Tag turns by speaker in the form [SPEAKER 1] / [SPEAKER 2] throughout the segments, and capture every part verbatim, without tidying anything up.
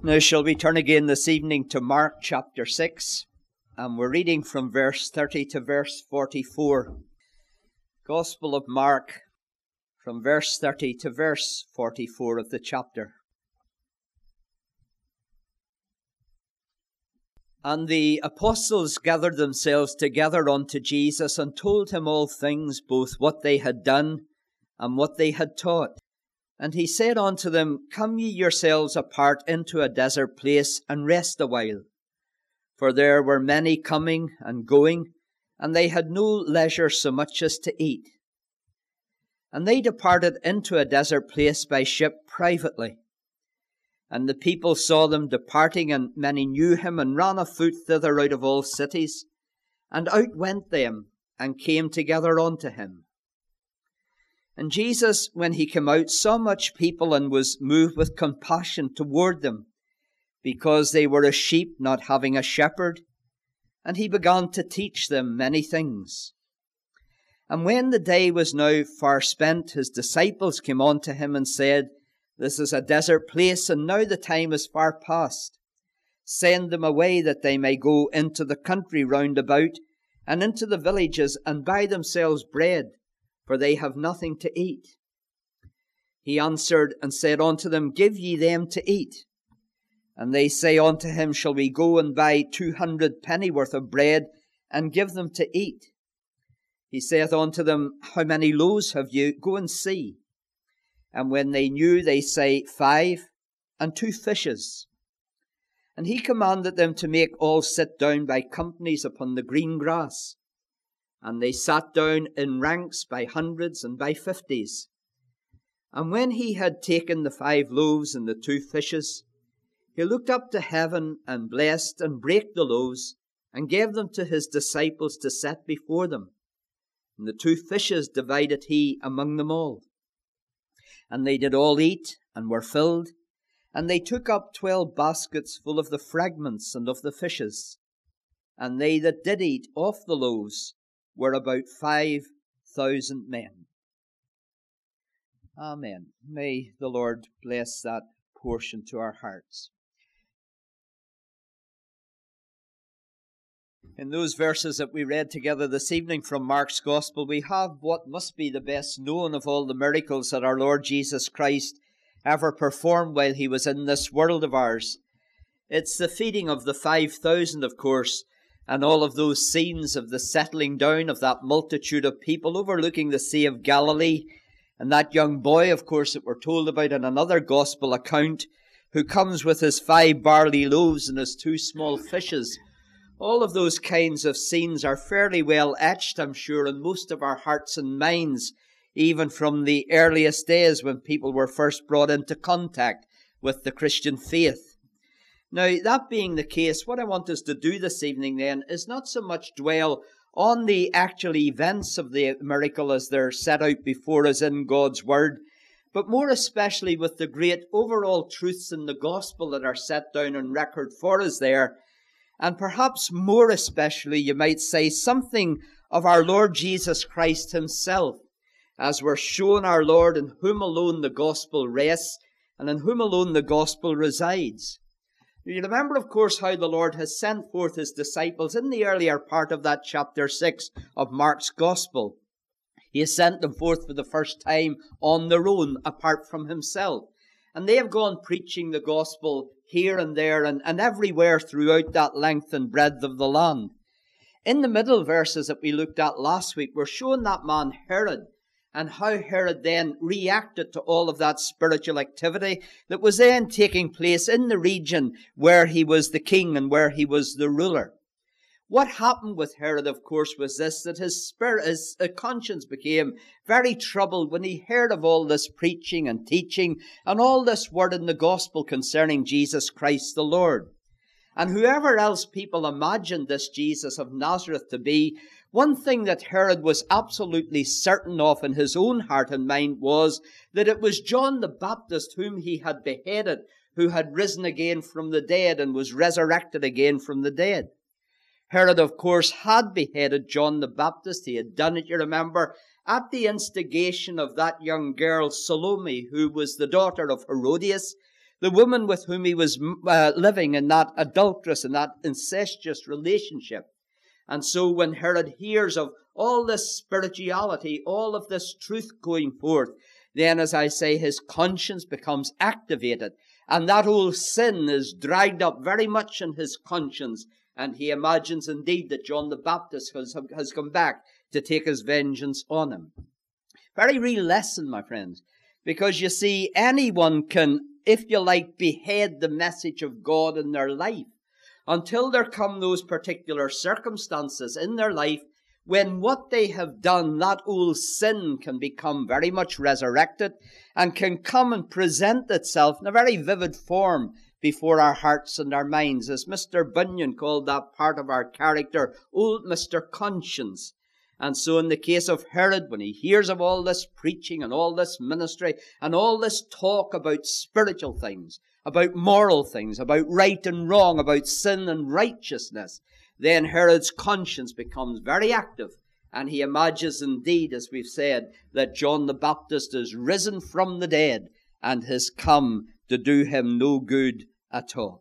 [SPEAKER 1] Now shall we turn again this evening to Mark chapter six, and we're reading from verse thirty to verse forty-four. Gospel of Mark, from verse thirty to verse forty-four of the chapter. And the apostles gathered themselves together unto Jesus, and told him all things, both what they had done and what they had taught. And he said unto them, Come ye yourselves apart into a desert place, and rest a while. For there were many coming and going, and they had no leisure so much as to eat. And they departed into a desert place by ship privately. And the people saw them departing, and many knew him, and ran afoot thither out of all cities. And out went them, and came together unto him. And Jesus, when he came out, saw much people, and was moved with compassion toward them, because they were as sheep not having a shepherd. And he began to teach them many things. And when the day was now far spent, his disciples came unto him, and said, This is a desert place, and now the time is far past. Send them away, that they may go into the country round about, and into the villages, and buy themselves bread, for they have nothing to eat. He answered and said unto them, Give ye them to eat. And they say unto him, Shall we go and buy two hundred pennyworth of bread, and give them to eat? He saith unto them, How many loaves have you? Go and see. And when they knew, they say, Five, and two fishes. And he commanded them to make all sit down by companies upon the green grass. And they sat down in ranks by hundreds and by fifties. And when he had taken the five loaves and the two fishes, he looked up to heaven, and blessed, and brake the loaves, and gave them to his disciples to set before them. And the two fishes divided he among them all. And they did all eat, and were filled. And they took up twelve baskets full of the fragments and of the fishes. And they that did eat off the loaves were about five thousand men. Amen. May the Lord bless that portion to our hearts. In those verses that we read together this evening from Mark's Gospel, we have what must be the best known of all the miracles that our Lord Jesus Christ ever performed while he was in this world of ours. It's the feeding of the five thousand, of course, and all of those scenes of the settling down of that multitude of people overlooking the Sea of Galilee, and that young boy, of course, that we're told about in another Gospel account, who comes with his five barley loaves and his two small fishes. All of those kinds of scenes are fairly well etched, I'm sure, in most of our hearts and minds, even from the earliest days when people were first brought into contact with the Christian faith. Now, that being the case, what I want us to do this evening then is not so much dwell on the actual events of the miracle as they're set out before us in God's Word, but more especially with the great overall truths in the Gospel that are set down on record for us there. And perhaps more especially, you might say, something of our Lord Jesus Christ himself, as we're shown our Lord in whom alone the Gospel rests and in whom alone the Gospel resides. You remember, of course, how the Lord has sent forth his disciples in the earlier part of that chapter six of Mark's Gospel. He has sent them forth for the first time on their own, apart from himself. And they have gone preaching the gospel here and there and, and everywhere throughout that length and breadth of the land. In the middle verses that we looked at last week, we're shown that man Herod, and how Herod then reacted to all of that spiritual activity that was then taking place in the region where he was the king and where he was the ruler. What happened with Herod, of course, was this, that his spirit, his conscience became very troubled when he heard of all this preaching and teaching and all this word in the gospel concerning Jesus Christ the Lord. And whoever else people imagined this Jesus of Nazareth to be, one thing that Herod was absolutely certain of in his own heart and mind was that it was John the Baptist whom he had beheaded, who had risen again from the dead and was resurrected again from the dead. Herod, of course, had beheaded John the Baptist. He had done it, you remember, at the instigation of that young girl, Salome, who was the daughter of Herodias, the woman with whom he was uh, living in that adulterous and that incestuous relationship. And so when Herod hears of all this spirituality, all of this truth going forth, then, as I say, his conscience becomes activated. And that old sin is dragged up very much in his conscience. And he imagines indeed that John the Baptist has, has come back to take his vengeance on him. Very real lesson, my friends. Because you see, anyone can, if you like, behead the message of God in their life until there come those particular circumstances in their life when what they have done, that old sin, can become very much resurrected and can come and present itself in a very vivid form before our hearts and our minds, as Mister Bunyan called that part of our character, old Mister Conscience. And so in the case of Herod, when he hears of all this preaching and all this ministry and all this talk about spiritual things, about moral things, about right and wrong, about sin and righteousness, then Herod's conscience becomes very active. And he imagines indeed, as we've said, that John the Baptist is risen from the dead and has come to do him no good at all.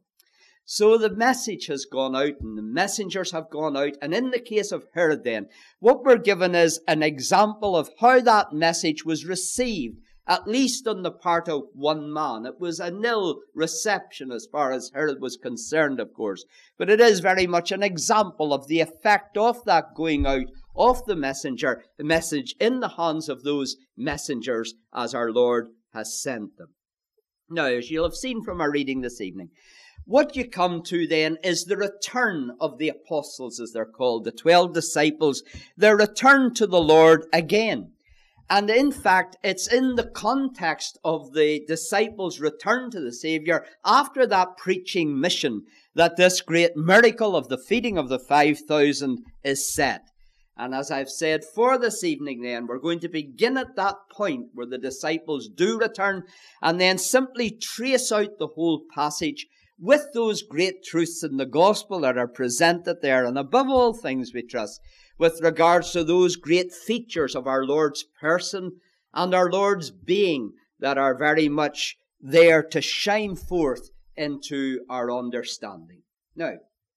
[SPEAKER 1] So the message has gone out and the messengers have gone out. And in the case of Herod then, what we're given is an example of how that message was received, at least on the part of one man. It was a nil reception as far as Herod was concerned, of course. But it is very much an example of the effect of that going out of the messenger, the message in the hands of those messengers as our Lord has sent them. Now, as you'll have seen from our reading this evening, what you come to then is the return of the apostles, as they're called, the twelve disciples, their return to the Lord again. And in fact, it's in the context of the disciples' return to the Savior after that preaching mission that this great miracle of the feeding of the five thousand is set. And as I've said for this evening then, we're going to begin at that point where the disciples do return and then simply trace out the whole passage with those great truths in the gospel that are presented there. And above all things, we trust, with regards to those great features of our Lord's person and our Lord's being that are very much there to shine forth into our understanding. Now,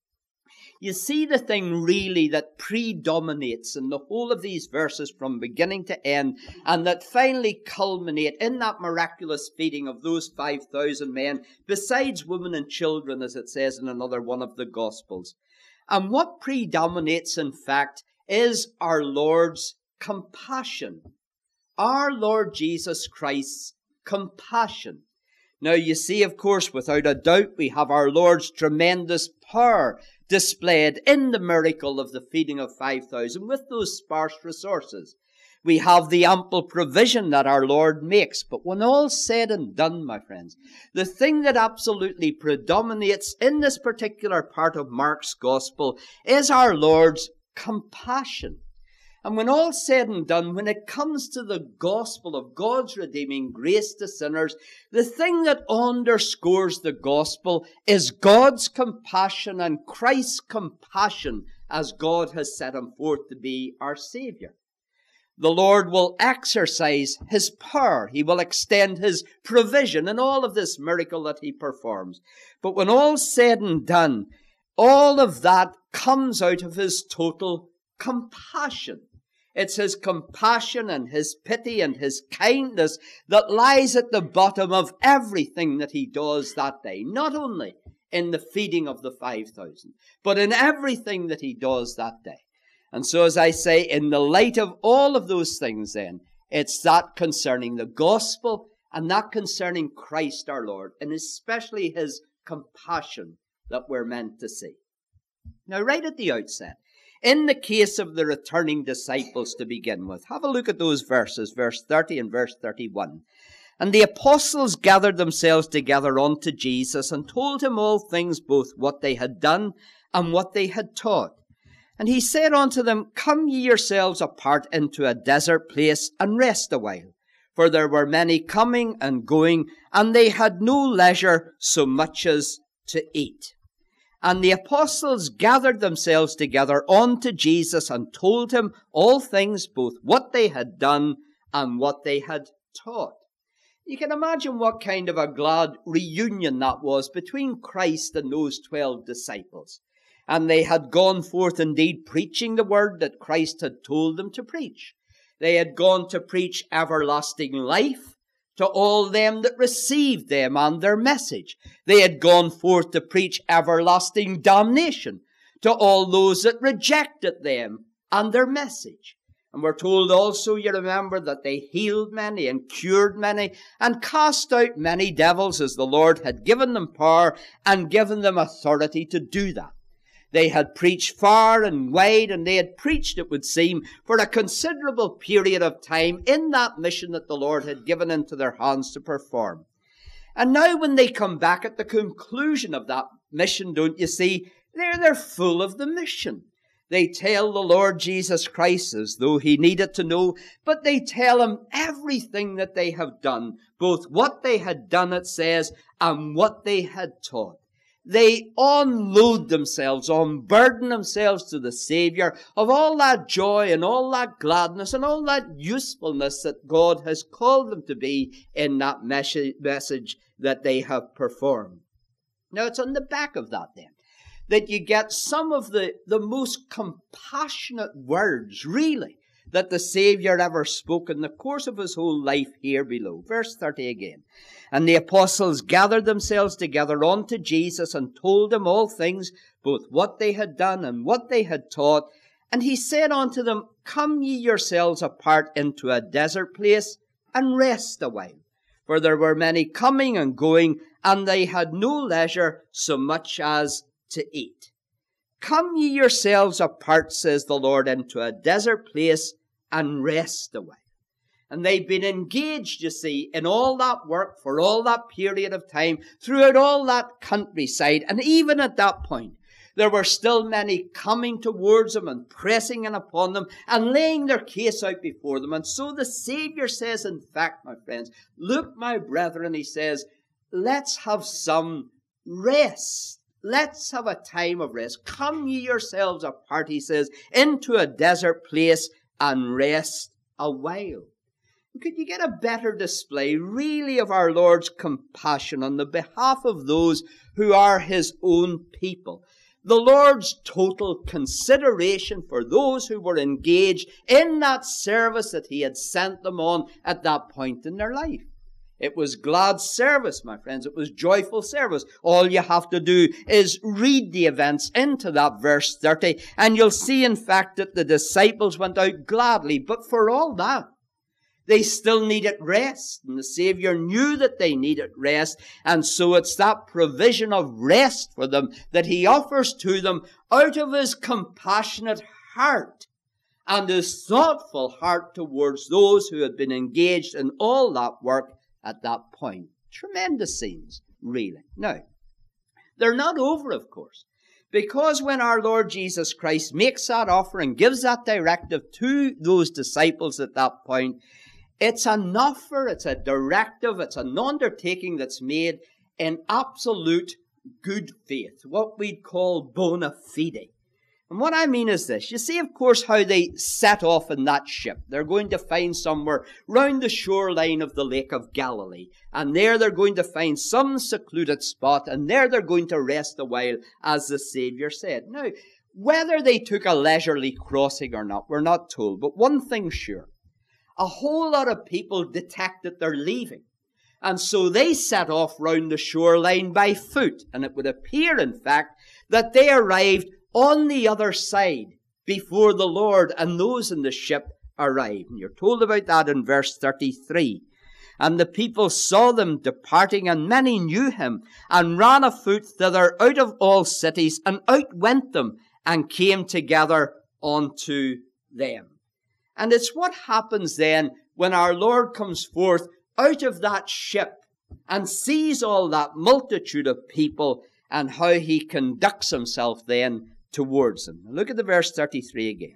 [SPEAKER 1] you see the thing really that predominates in the whole of these verses from beginning to end, and that finally culminate in that miraculous feeding of those five thousand men, besides women and children, as it says in another one of the Gospels. And what predominates, in fact, is our Lord's compassion. Our Lord Jesus Christ's compassion. Now, you see, of course, without a doubt, we have our Lord's tremendous power displayed in the miracle of the feeding of five thousand with those sparse resources. We have the ample provision that our Lord makes. But when all's said and done, my friends, the thing that absolutely predominates in this particular part of Mark's Gospel is our Lord's compassion. And when all's said and done, when it comes to the gospel of God's redeeming grace to sinners, the thing that underscores the gospel is God's compassion and Christ's compassion as God has set him forth to be our Savior. The Lord will exercise his power. He will extend his provision in all of this miracle that he performs. But when all's said and done, all of that comes out of his total compassion. It's his compassion and his pity and his kindness that lies at the bottom of everything that he does that day. Not only in the feeding of the five thousand, but in everything that he does that day. And so, as I say, in the light of all of those things then, it's that concerning the gospel and that concerning Christ our Lord, and especially his compassion that we're meant to see. Now, right at the outset, in the case of the returning disciples to begin with, have a look at those verses, verse thirty and verse thirty-one. And the apostles gathered themselves together unto Jesus and told him all things, both what they had done and what they had taught. And he said unto them, Come ye yourselves apart into a desert place and rest a while. For there were many coming and going, and they had no leisure so much as to eat. And the apostles gathered themselves together unto Jesus and told him all things, both what they had done and what they had taught. You can imagine what kind of a glad reunion that was between Christ and those twelve disciples. And they had gone forth indeed preaching the word that Christ had told them to preach. They had gone to preach everlasting life to all them that received them and their message. They had gone forth to preach everlasting damnation to all those that rejected them and their message. And we're told also, you remember, that they healed many and cured many and cast out many devils as the Lord had given them power and given them authority to do that. They had preached far and wide, and they had preached, it would seem, for a considerable period of time in that mission that the Lord had given into their hands to perform. And now when they come back at the conclusion of that mission, don't you see, they're, they're full of the mission. They tell the Lord Jesus Christ as though he needed to know, but they tell him everything that they have done, both what they had done, it says, and what they had taught. They unload themselves, unburden themselves to the Savior of all that joy and all that gladness and all that usefulness that God has called them to be in that message that they have performed. Now, it's on the back of that then that you get some of the, the most compassionate words, really, that the Savior ever spoke in the course of his whole life here below. Verse thirty again. And the apostles gathered themselves together unto Jesus and told him all things, both what they had done and what they had taught. And he said unto them, Come ye yourselves apart into a desert place and rest a while. For there were many coming and going, and they had no leisure so much as to eat. Come ye yourselves apart, says the Lord, into a desert place and rest a while. And they've been engaged, you see, in all that work for all that period of time, throughout all that countryside. And even at that point, there were still many coming towards them and pressing in upon them and laying their case out before them. And so the Savior says, in fact, my friends, look, my brethren, he says, let's have some rest. Let's have a time of rest. Come ye yourselves apart, he says, into a desert place and rest a while. Could you get a better display, really, of our Lord's compassion on the behalf of those who are his own people? The Lord's total consideration for those who were engaged in that service that he had sent them on at that point in their life. It was glad service, my friends. It was joyful service. All you have to do is read the events into that verse thirty, and you'll see, in fact, that the disciples went out gladly. But for all that, they still needed rest, and the Savior knew that they needed rest, and so it's that provision of rest for them that he offers to them out of his compassionate heart and his thoughtful heart towards those who had been engaged in all that work at that point. Tremendous scenes, really. Now, they're not over, of course, because when our Lord Jesus Christ makes that offer and gives that directive to those disciples at that point, it's an offer, it's a directive, it's an undertaking that's made in absolute good faith, what we'd call bona fide. And what I mean is this. You see, of course, how they set off in that ship. They're going to find somewhere round the shoreline of the Lake of Galilee. And there they're going to find some secluded spot, and there they're going to rest a while, as the Savior said. Now, whether they took a leisurely crossing or not, we're not told. But one thing's sure. A whole lot of people detected they're leaving. And so they set off round the shoreline by foot. And it would appear, in fact, that they arrived on the other side before the Lord and those in the ship arrived. And you're told about that in verse thirty-three. And the people saw them departing, and many knew him, and ran afoot thither out of all cities, and outwent them, and came together unto them. And it's what happens then when our Lord comes forth out of that ship and sees all that multitude of people and how he conducts himself then towards them. Look at the verse thirty-three again.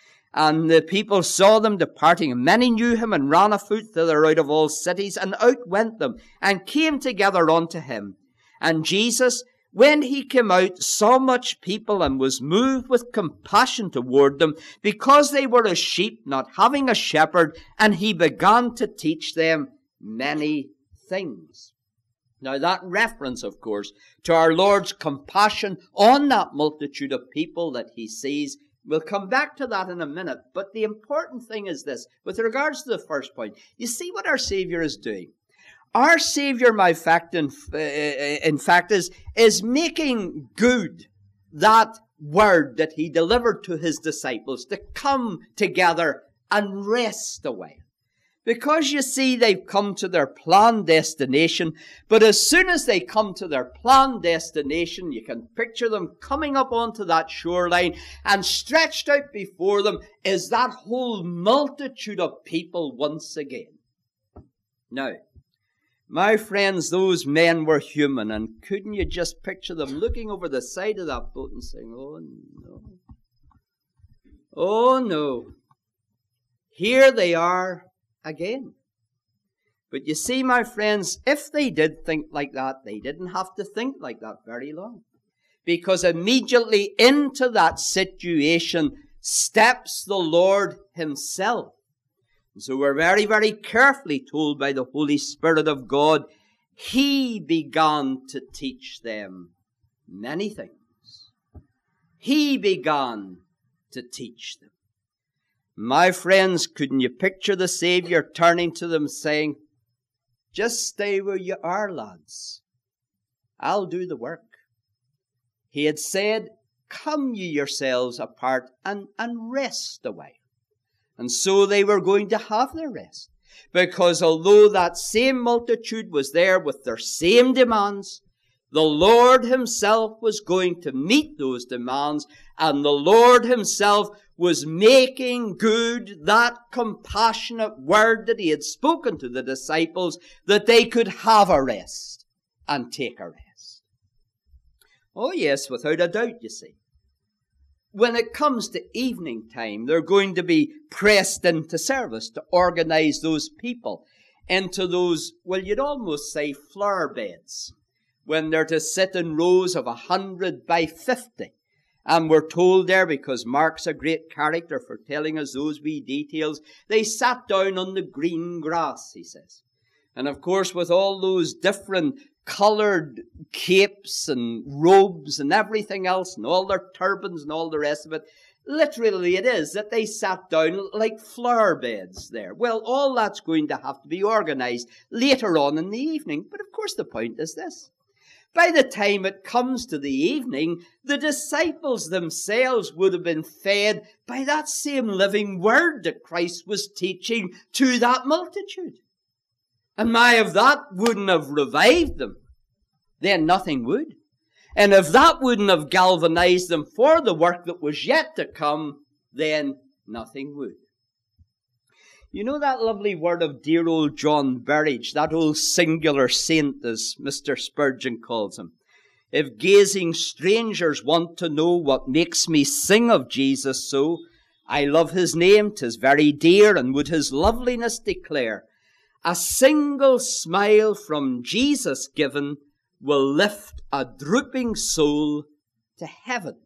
[SPEAKER 1] And the people saw them departing, and many knew him, and ran afoot thither out of all cities, and outwent them, and came together unto him. And Jesus, when he came out, saw much people, and was moved with compassion toward them, because they were as sheep not having a shepherd, and he began to teach them many things. Now that reference, of course, to our Lord's compassion on that multitude of people that he sees, we'll come back to that in a minute. But the important thing is this, with regards to the first point, you see what our Savior is doing. Our Savior, my fact, in, in fact, is, is making good that word that he delivered to his disciples to come together and rest away. Because you see, they've come to their planned destination, but as soon as they come to their planned destination, you can picture them coming up onto that shoreline, and stretched out before them is that whole multitude of people once again. Now, my friends, those men were human, and couldn't you just picture them looking over the side of that boat and saying, oh no, oh no, here they are again. But you see, my friends, if they did think like that, they didn't have to think like that very long. Because immediately into that situation steps the Lord himself. And so we're very, very carefully told by the Holy Spirit of God, he began to teach them many things. He began to teach them. My friends, couldn't you picture the Savior turning to them saying, just stay where you are, lads. I'll do the work. He had said, come ye yourselves apart and, and rest away. And so they were going to have their rest. Because although that same multitude was there with their same demands, the Lord himself was going to meet those demands, and the Lord himself was making good that compassionate word that he had spoken to the disciples, that they could have a rest and take a rest. Oh yes, without a doubt, you see. When it comes to evening time, they're going to be pressed into service to organize those people into those, well, you'd almost say flower beds, when they're to sit in rows of a hundred by fifty. And we're told there, because Mark's a great character for telling us those wee details, they sat down on the green grass, he says. And of course, with all those different coloured capes and robes and everything else, and all their turbans and all the rest of it, literally it is that they sat down like flower beds there. Well, all that's going to have to be organised later on in the evening. But of course, the point is this. By the time it comes to the evening, the disciples themselves would have been fed by that same living word that Christ was teaching to that multitude. And my, if that wouldn't have revived them, then nothing would. And if that wouldn't have galvanized them for the work that was yet to come, then nothing would. You know that lovely word of dear old John Burridge, that old singular saint, as Mister Spurgeon calls him. If gazing strangers want to know what makes me sing of Jesus so, I love his name, 'tis very dear, and would his loveliness declare. A single smile from Jesus given will lift a drooping soul to heaven.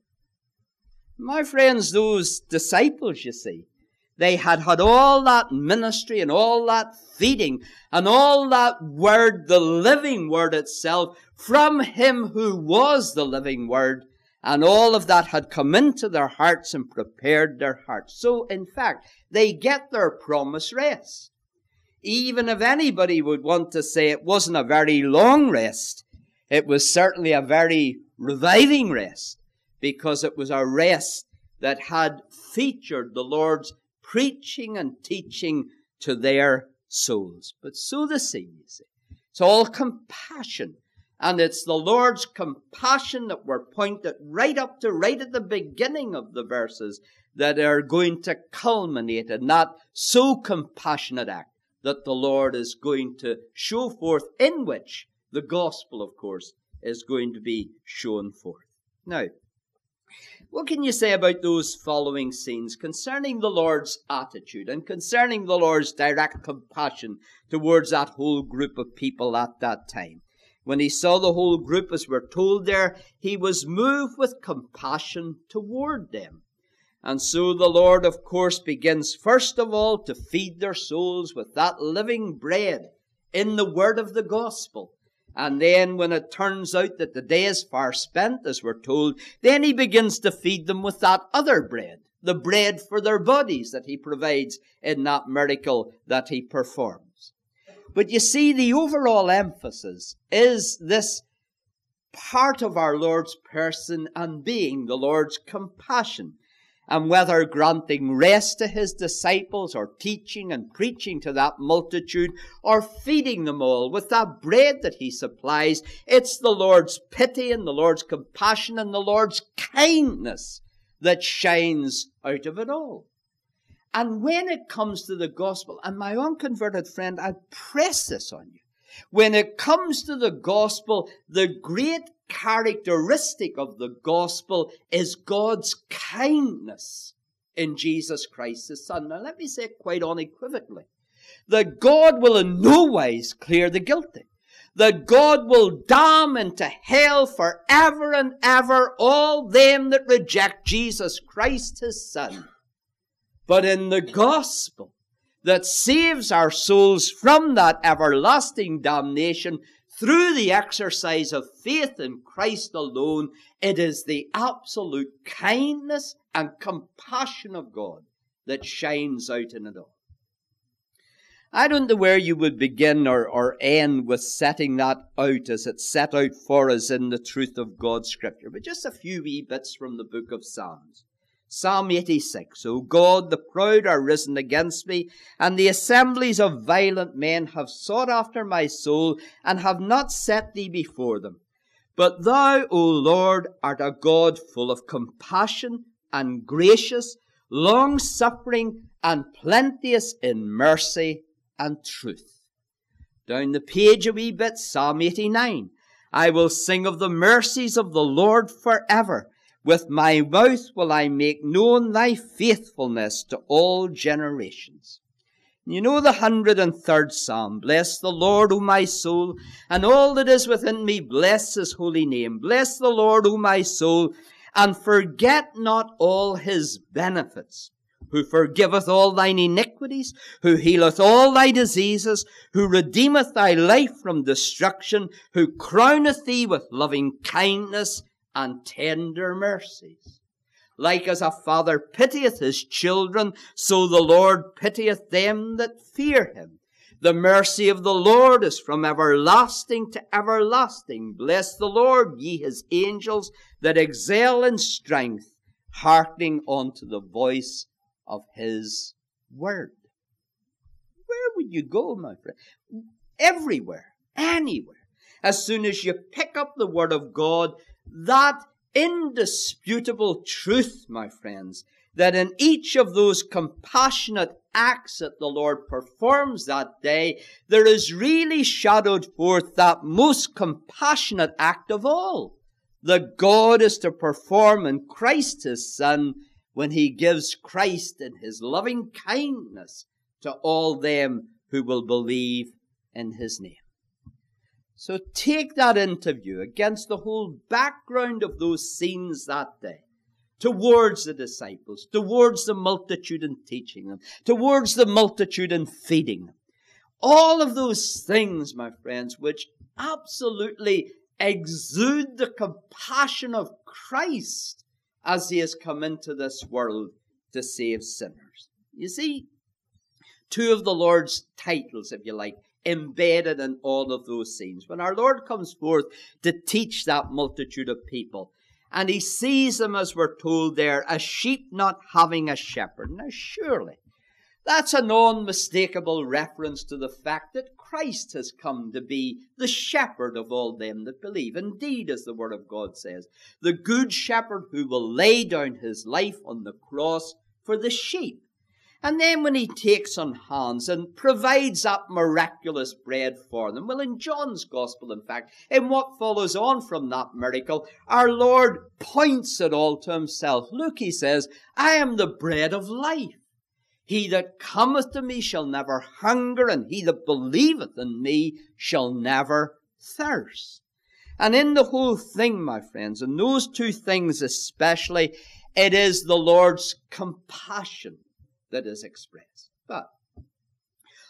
[SPEAKER 1] My friends, those disciples, you see, they had had all that ministry and all that feeding and all that word, the living word itself, from him who was the living word. And all of that had come into their hearts and prepared their hearts. So, in fact, they get their promised rest. Even if anybody would want to say it wasn't a very long rest, it was certainly a very reviving rest, because it was a rest that had featured the Lord's preaching and teaching to their souls. But so the same, you see. It's all compassion. And it's the Lord's compassion that we're pointed right up to, right at the beginning of the verses, that are going to culminate in that so compassionate act that the Lord is going to show forth, in which the gospel, of course, is going to be shown forth. Now, what can you say about those following scenes concerning the Lord's attitude and concerning the Lord's direct compassion towards that whole group of people at that time? When he saw the whole group, as we're told there, he was moved with compassion toward them. And so the Lord, of course, begins first of all to feed their souls with that living bread in the word of the gospel. And then when it turns out that the day is far spent, as we're told, then he begins to feed them with that other bread, the bread for their bodies that he provides in that miracle that he performs. But you see, the overall emphasis is this part of our Lord's person and being, the Lord's compassion. And whether granting rest to his disciples, or teaching and preaching to that multitude, or feeding them all with that bread that he supplies, it's the Lord's pity and the Lord's compassion and the Lord's kindness that shines out of it all. And when it comes to the gospel, and my unconverted friend, I press this on you, when it comes to the gospel, the great characteristic of the gospel is God's kindness in Jesus Christ, his Son. Now let me say it quite unequivocally, that God will in no wise clear the guilty, that God will damn into hell forever and ever all them that reject Jesus Christ, his Son. But in the gospel that saves our souls from that everlasting damnation through the exercise of faith in Christ alone, it is the absolute kindness and compassion of God that shines out in it all. I don't know where you would begin or, or end with setting that out as it's set out for us in the truth of God's Scripture, but just a few wee bits from the book of Psalms. Psalm eighty-six, O God, the proud are risen against me, and the assemblies of violent men have sought after my soul, and have not set thee before them. But thou, O Lord, art a God full of compassion and gracious, long-suffering, and plenteous in mercy and truth. Down the page a wee bit, Psalm eighty-nine, I will sing of the mercies of the Lord forever. With my mouth will I make known thy faithfulness to all generations. You know the hundred and third Psalm. Bless the Lord, O my soul, and all that is within me, bless his holy name. Bless the Lord, O my soul, and forget not all his benefits, who forgiveth all thine iniquities, who healeth all thy diseases, who redeemeth thy life from destruction, who crowneth thee with loving kindness and tender mercies. Like as a father pitieth his children, so the Lord pitieth them that fear him. The mercy of the Lord is from everlasting to everlasting. Bless the Lord, ye his angels that excel in strength, hearkening unto the voice of his word. Where would you go, my friend? Everywhere, anywhere. As soon as you pick up the word of God, that indisputable truth, my friends, that in each of those compassionate acts that the Lord performs that day, there is really shadowed forth that most compassionate act of all, that God is to perform in Christ his Son, when he gives Christ in his loving kindness to all them who will believe in his name. So take that into view against the whole background of those scenes that day, towards the disciples, towards the multitude and teaching them, towards the multitude and feeding them. All of those things, my friends, which absolutely exude the compassion of Christ as he has come into this world to save sinners. You see, two of the Lord's titles, if you like, embedded in all of those scenes. When our Lord comes forth to teach that multitude of people, and he sees them, as we're told there, as sheep not having a shepherd. Now surely, that's an unmistakable reference to the fact that Christ has come to be the shepherd of all them that believe. Indeed, as the Word of God says, the good shepherd who will lay down his life on the cross for the sheep. And then when he takes on hands and provides that miraculous bread for them, well, in John's Gospel, in fact, in what follows on from that miracle, our Lord points it all to himself. Look, he says, I am the bread of life. He that cometh to me shall never hunger, and he that believeth in me shall never thirst. And in the whole thing, my friends, in those two things especially, it is the Lord's compassion that is expressed. But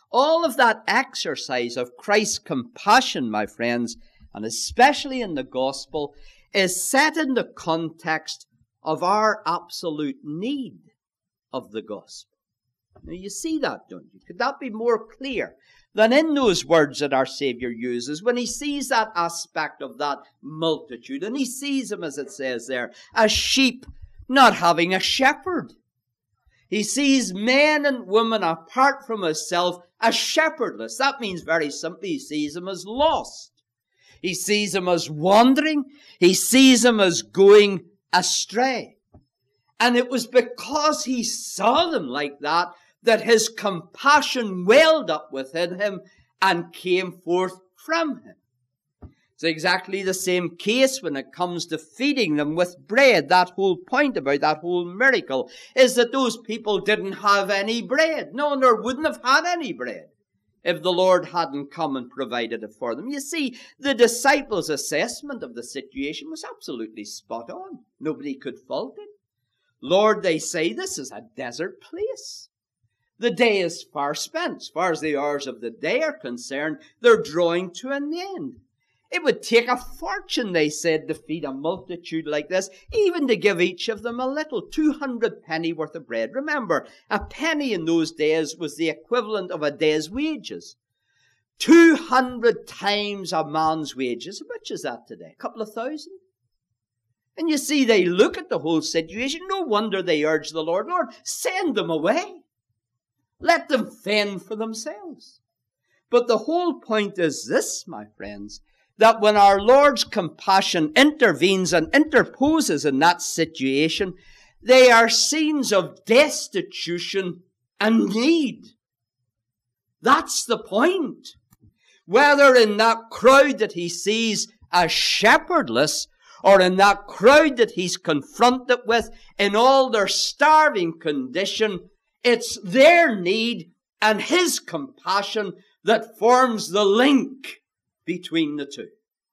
[SPEAKER 1] All of that exercise of Christ's compassion, my friends, and especially in the gospel, is set in the context of our absolute need of the gospel. Now you see that, don't you? Could that be more clear than in those words that our Savior uses when he sees that aspect of that multitude, and he sees them, as it says there, as sheep not having a shepherd. He sees men and women apart from himself as shepherdless. That means very simply he sees them as lost. He sees them as wandering. He sees them as going astray. And it was because he saw them like that that his compassion welled up within him and came forth from him. It's exactly the same case when it comes to feeding them with bread. That whole point about that whole miracle is that those people didn't have any bread. No, nor wouldn't have had any bread if the Lord hadn't come and provided it for them. You see, the disciples' assessment of the situation was absolutely spot on. Nobody could fault it. Lord, they say, this is a desert place. The day is far spent. As far as the hours of the day are concerned, they're drawing to an end. It would take a fortune, they said, to feed a multitude like this, even to give each of them a little, two hundred penny worth of bread. Remember, a penny in those days was the equivalent of a day's wages. two hundred times a man's wages. How much is that today? A couple of thousand? And you see, they look at the whole situation. No wonder they urge the Lord, Lord, send them away. Let them fend for themselves. But the whole point is this, my friends, that when our Lord's compassion intervenes and interposes in that situation, they are scenes of destitution and need. That's the point. Whether in that crowd that he sees as shepherdless, or in that crowd that he's confronted with in all their starving condition, it's their need and his compassion that forms the link between the two.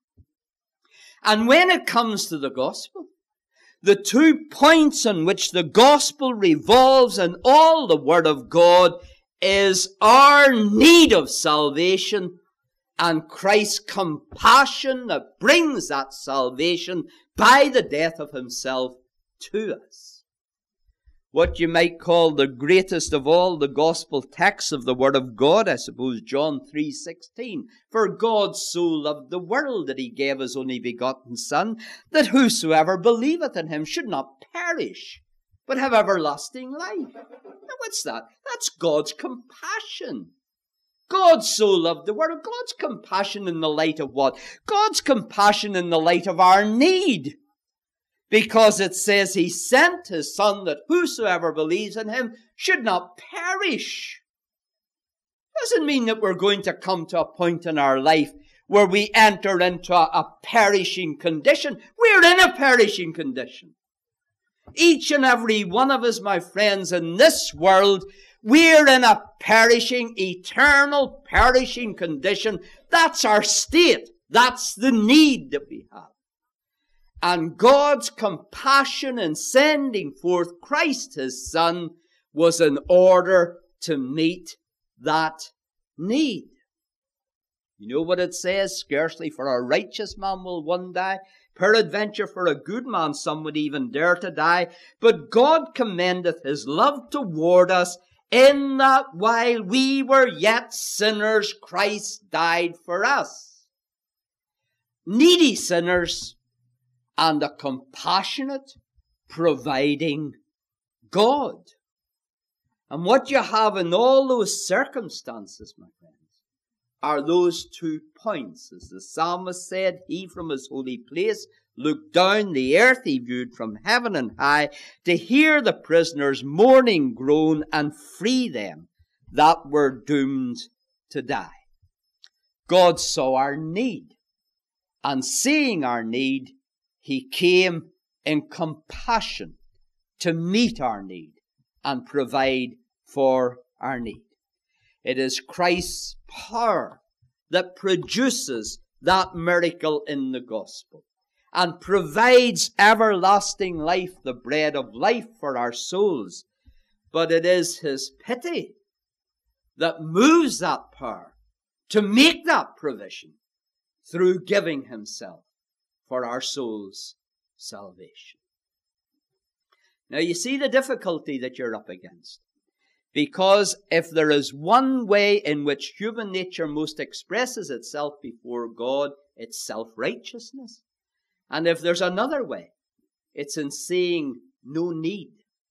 [SPEAKER 1] And when it comes to the gospel, the two points on which the gospel revolves in all the Word of God is our need of salvation and Christ's compassion that brings that salvation by the death of himself to us. What you might call the greatest of all the gospel texts of the Word of God, I suppose, John three sixteen. For God so loved the world that he gave his only begotten Son, that whosoever believeth in him should not perish, but have everlasting life. Now what's that? That's God's compassion. God so loved the world. God's compassion in the light of what? God's compassion in the light of our need. Because it says he sent his Son that whosoever believes in him should not perish. Doesn't mean that we're going to come to a point in our life where we enter into a, a perishing condition. We're in a perishing condition. Each and every one of us, my friends, in this world, we're in a perishing, eternal perishing condition. That's our state. That's the need that we have. And God's compassion in sending forth Christ his Son was in order to meet that need. You know what it says? Scarcely for a righteous man will one die. Peradventure for a good man some would even dare to die. But God commendeth his love toward us, in that while we were yet sinners, Christ died for us. Needy sinners, and a compassionate, providing God. And what you have in all those circumstances, my friends, are those two points. As the psalmist said, he from his holy place looked down the earth he viewed from heaven and high, to hear the prisoners mourning groan and free them that were doomed to die. God saw our need, and seeing our need, he came in compassion to meet our need and provide for our need. It is Christ's power that produces that miracle in the gospel and provides everlasting life, the bread of life for our souls. But it is his pity that moves that power to make that provision through giving himself for our soul's salvation. Now you see the difficulty that you're up against. Because if there is one way in which human nature most expresses itself before God, it's self-righteousness. And if there's another way, it's in seeing no need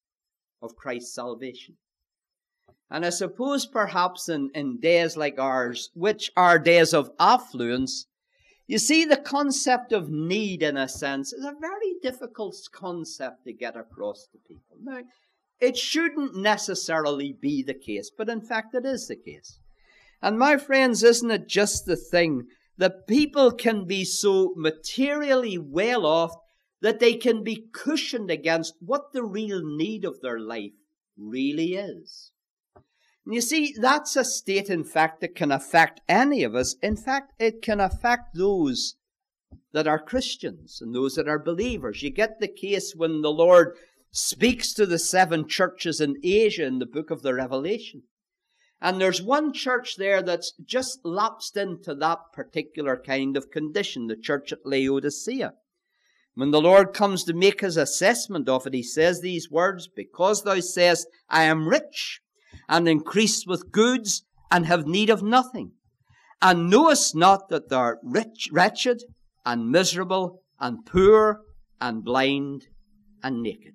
[SPEAKER 1] of Christ's salvation. And I suppose perhaps in, in days like ours, which are days of affluence, you see the concept of need, in a sense, is a very difficult concept to get across to people. Now, it shouldn't necessarily be the case, but in fact it is the case. And my friends, isn't it just the thing that people can be so materially well off that they can be cushioned against what the real need of their life really is? And you see, that's a state, in fact, that can affect any of us. In fact, it can affect those that are Christians and those that are believers. You get the case when the Lord speaks to the seven churches in Asia in the book of the Revelation. And there's one church there that's just lapsed into that particular kind of condition, the church at Laodicea. When the Lord comes to make his assessment of it, he says these words, "Because thou sayest, I am rich, and increased with goods, and have need of nothing, and knowest not that thou art rich, wretched, and miserable, and poor, and blind, and naked."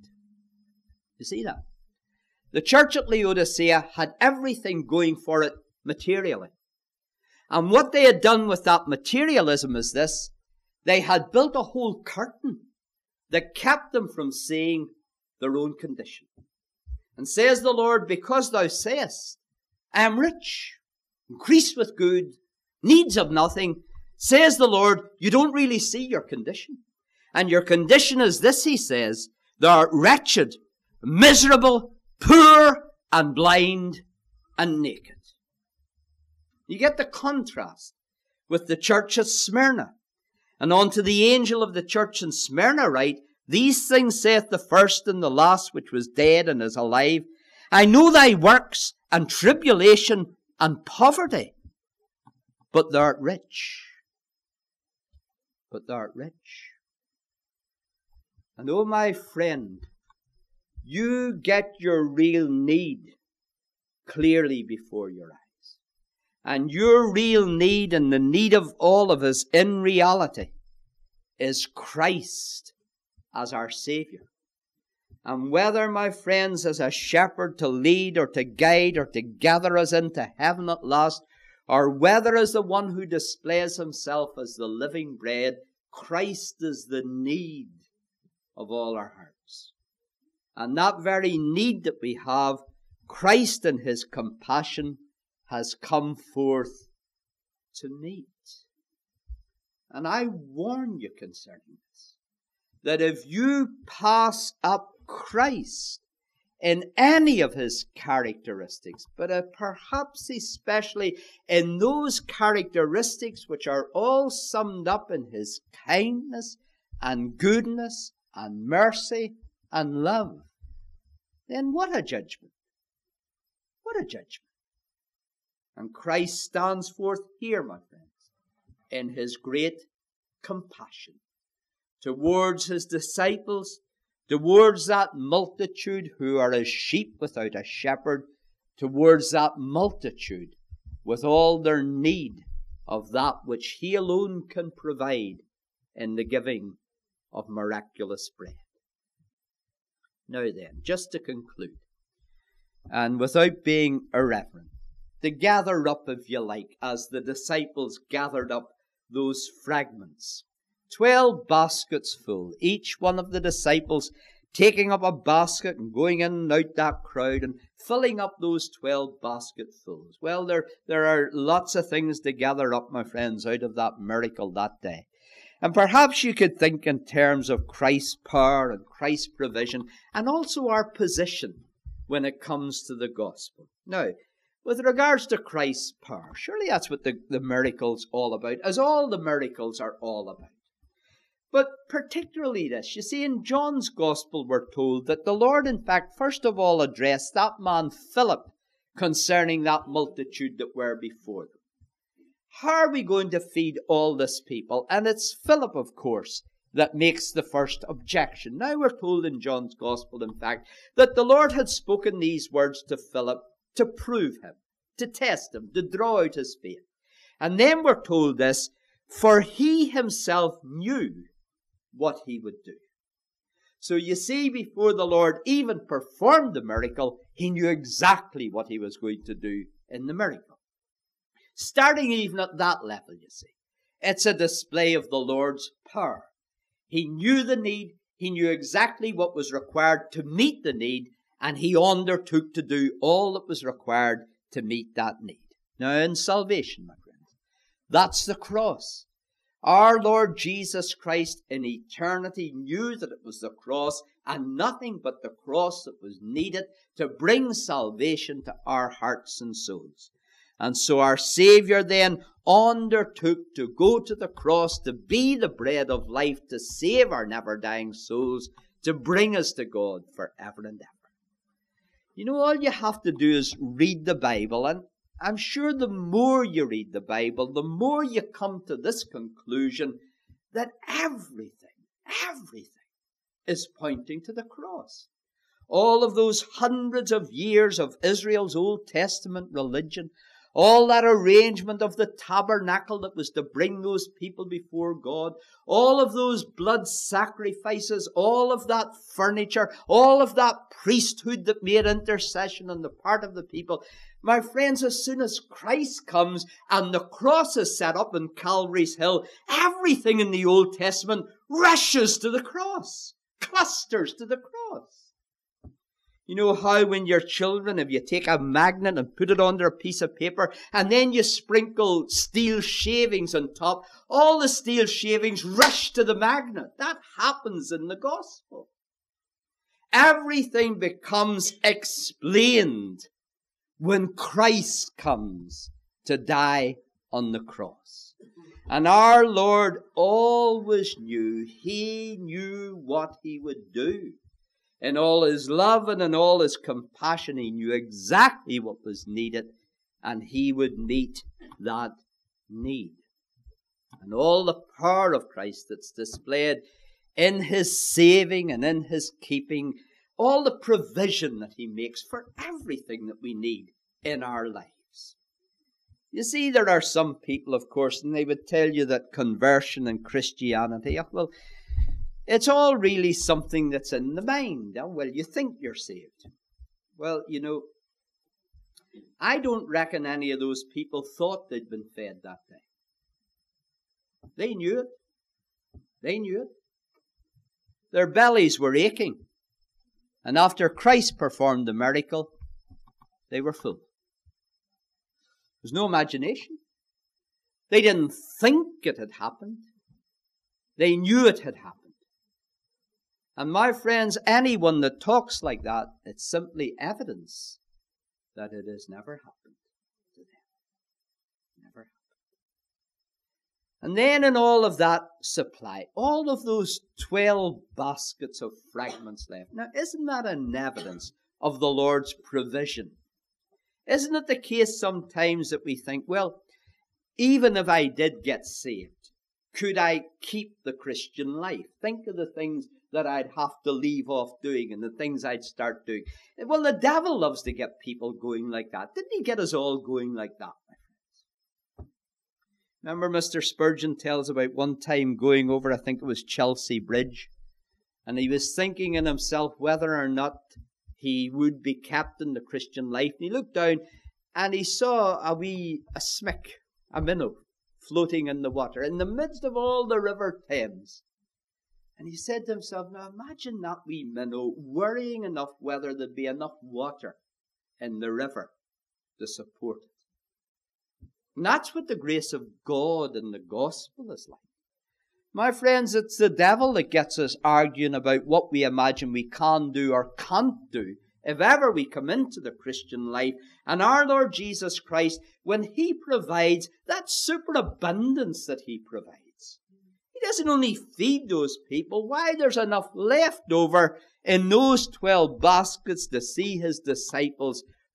[SPEAKER 1] You see that? The church at Laodicea had everything going for it materially. And what they had done with that materialism is this: they had built a whole curtain that kept them from seeing their own condition. And says the Lord, "Because thou sayest, I am rich, increased with good, needs of nothing," says the Lord, you don't really see your condition. And your condition is this, he says, "Thou art wretched, miserable, poor, and blind, and naked." You get the contrast with the church at Smyrna. And unto the angel of the church in Smyrna write, "These things saith the first and the last, which was dead and is alive. I know thy works, and tribulation, and poverty. But thou art rich. But thou art rich." And oh, my friend, you get your real need clearly before your eyes. And your real need, and the need of all of us in reality, is Christ as our Savior. And whether, my friends, as a shepherd to lead or to guide or to gather us into heaven at last, or whether as the one who displays himself as the living bread, Christ is the need of all our hearts. And that very need that we have, Christ in his compassion has come forth to meet. And I warn you concerning this, that if you pass up Christ in any of his characteristics, but uh, perhaps especially in those characteristics which are all summed up in his kindness and goodness and mercy and love, then what a judgment. What a judgment. And Christ stands forth here, my friends, in his great compassion towards his disciples, towards that multitude who are as sheep without a shepherd, towards that multitude with all their need of that which he alone can provide in the giving of miraculous bread. Now then, just to conclude, and without being irreverent, to gather up, if you like, as the disciples gathered up those fragments, twelve baskets full, each one of the disciples taking up a basket and going in and out that crowd and filling up those twelve basketfuls. Well, there, there are lots of things to gather up, my friends, out of that miracle that day. And perhaps you could think in terms of Christ's power and Christ's provision, and also our position when it comes to the gospel. Now, with regards to Christ's power, surely that's what the, the miracle's all about, as all the miracles are all about. But particularly this, you see, in John's gospel we're told that the Lord, in fact, first of all addressed that man Philip concerning that multitude that were before them. How are we going to feed all this people? And it's Philip, of course, that makes the first objection. Now we're told in John's Gospel, in fact, that the Lord had spoken these words to Philip to prove him, to test him, to draw out his faith. And then we're told this, for he himself knew what he would do. So you see, before the Lord even performed the miracle, he knew exactly what he was going to do in the miracle. Starting even at that level, you see, it's a display of the Lord's power. He knew the need, he knew exactly what was required to meet the need, and he undertook to do all that was required to meet that need. Now, in salvation, my friends, that's the cross. Our Lord Jesus Christ in eternity knew that it was the cross and nothing but the cross that was needed to bring salvation to our hearts and souls. And so our Savior then undertook to go to the cross, to be the bread of life, to save our never-dying souls, to bring us to God forever and ever. You know, all you have to do is read the Bible, and I'm sure the more you read the Bible, the more you come to this conclusion that everything, everything is pointing to the cross. All of those hundreds of years of Israel's Old Testament religion, all that arrangement of the tabernacle that was to bring those people before God, all of those blood sacrifices, all of that furniture, all of that priesthood that made intercession on the part of the people. My friends, as soon as Christ comes and the cross is set up in Calvary's Hill, everything in the Old Testament rushes to the cross, clusters to the cross. You know how when your children, if you take a magnet and put it under a piece of paper, and then you sprinkle steel shavings on top, all the steel shavings rush to the magnet. That happens in the gospel. Everything becomes explained when Christ comes to die on the cross. And our Lord always knew, he knew what he would do. In all his love and in all his compassion, he knew exactly what was needed, and he would meet that need. And all the power of Christ that's displayed in his saving and in his keeping, all the provision that he makes for everything that we need in our lives. You see, there are some people, of course, and they would tell you that conversion and Christianity, well, it's all really something that's in the mind. Well, you think you're saved. Well, you know, I don't reckon any of those people thought they'd been fed that day. They knew it. They knew it. Their bellies were aching. And after Christ performed the miracle, they were full. There was no imagination. They didn't think it had happened. They knew it had happened. And my friends, anyone that talks like that, it's simply evidence that it has never happened to them. Never happened. And then in all of that supply, all of those twelve baskets of fragments left. Now, isn't that an evidence of the Lord's provision? Isn't it the case sometimes that we think, well, even if I did get saved, could I keep the Christian life? Think of the things that I'd have to leave off doing and the things I'd start doing. Well, the devil loves to get people going like that. Didn't he get us all going like that, my friends? Remember Mister Spurgeon tells about one time going over, I think it was Chelsea Bridge, and he was thinking in himself whether or not he would be kept in the Christian life. And he looked down and he saw a wee, a smick, a minnow, floating in the water in the midst of all the River Thames. And he said to himself, now imagine that wee minnow worrying enough whether there'd be enough water in the river to support it. And that's what the grace of God in the gospel is like. My friends, it's the devil that gets us arguing about what we imagine we can do or can't do if ever we come into the Christian life. And our Lord Jesus Christ, when he provides that superabundance that he provides, he doesn't only feed those people. Why, there's enough left over in those twelve baskets to see his disciples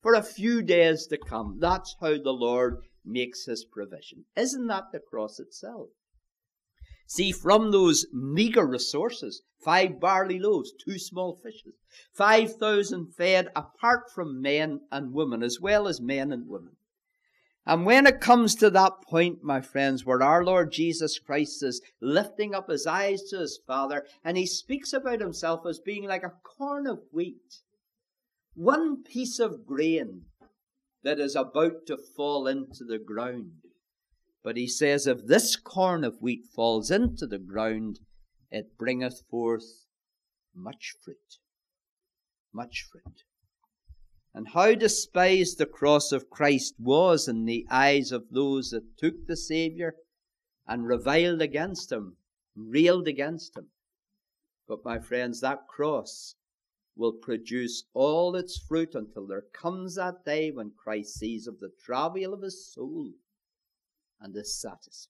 [SPEAKER 1] for a few days to come. That's how the Lord makes his provision. Isn't that the cross itself? See, from those meager resources, five barley loaves, two small fishes, five thousand fed apart from men and women, as well as men and women. And when it comes to that point, my friends, where our Lord Jesus Christ is lifting up his eyes to his Father, and he speaks about himself as being like a corn of wheat, one piece of grain that is about to fall into the ground. But he says, if this corn of wheat falls into the ground, it bringeth forth much fruit. Much fruit. And how despised the cross of Christ was in the eyes of those that took the Saviour and reviled against him, railed against him. But my friends, that cross will produce all its fruit until there comes that day when Christ sees of the travail of his soul and is satisfied.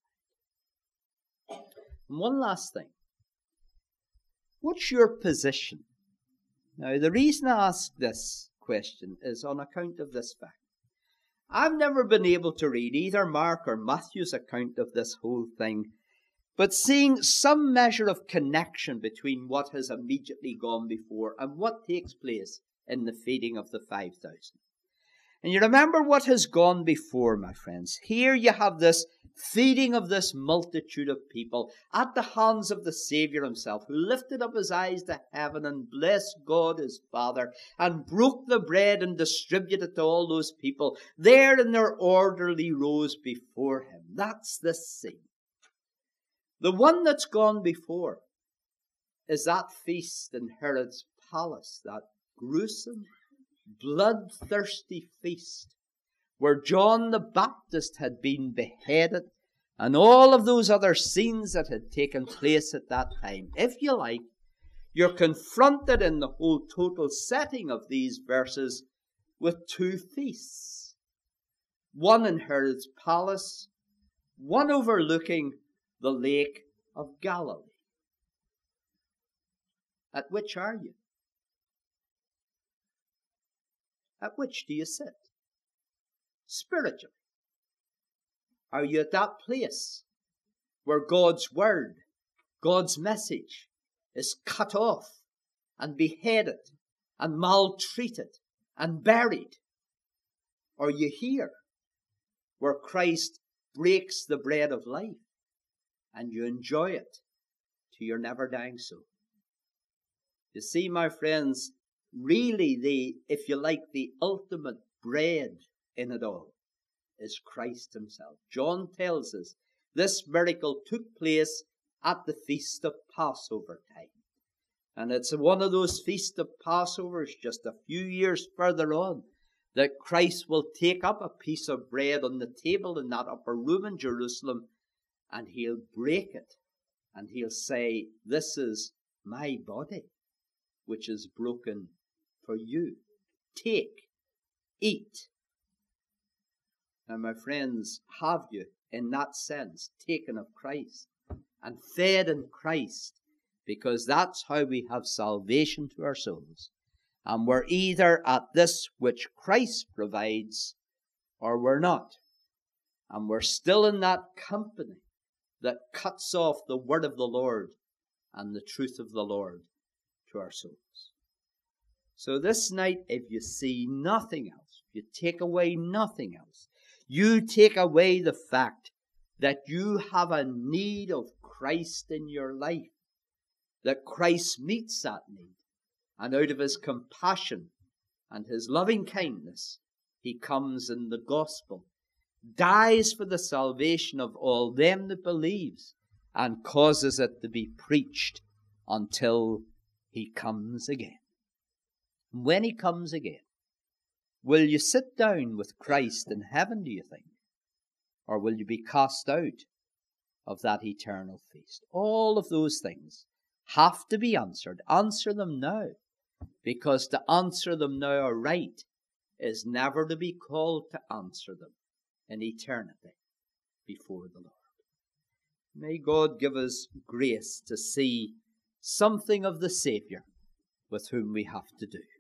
[SPEAKER 1] And one last thing. What's your position? Now, the reason I ask this question is on account of this fact. I've never been able to read either Mark or Matthew's account of this whole thing, but seeing some measure of connection between what has immediately gone before and what takes place in the feeding of the five thousand. And you remember what has gone before, my friends. Here you have this feeding of this multitude of people at the hands of the Saviour himself, who lifted up his eyes to heaven and blessed God his Father and broke the bread and distributed to all those people there in their orderly rows before him. That's the scene. The one that's gone before is that feast in Herod's palace, that gruesome, bloodthirsty feast where John the Baptist had been beheaded and all of those other scenes that had taken place at that time. If you like, you're confronted in the whole total setting of these verses with two feasts. One in Herod's palace, one overlooking the Lake of Galilee. At which are you? At which do you sit? Spiritually. Are you at that place where God's word, God's message is cut off and beheaded and maltreated and buried? Or are you here where Christ breaks the bread of life and you enjoy it to your never dying soul? You see, my friends, really the, if you like, the ultimate bread in it all is Christ himself. John tells us this miracle took place at the Feast of Passover time. And it's one of those Feasts of Passovers just a few years further on that Christ will take up a piece of bread on the table in that upper room in Jerusalem and he'll break it and he'll say, this is my body which is broken for you. Take, eat. Now, my friends, have you, in that sense, taken of Christ and fed in Christ? Because that's how we have salvation to our souls. And we're either at this which Christ provides, or we're not. And we're still in that company that cuts off the word of the Lord and the truth of the Lord to our souls. So this night, if you see nothing else, you take away nothing else, you take away the fact that you have a need of Christ in your life, that Christ meets that need, and out of his compassion and his loving kindness, he comes in the gospel, dies for the salvation of all them that believes, and causes it to be preached until he comes again. When he comes again, will you sit down with Christ in heaven, do you think? Or will you be cast out of that eternal feast? All of those things have to be answered. Answer them now, because to answer them now aright is never to be called to answer them in eternity before the Lord. May God give us grace to see something of the Saviour with whom we have to do.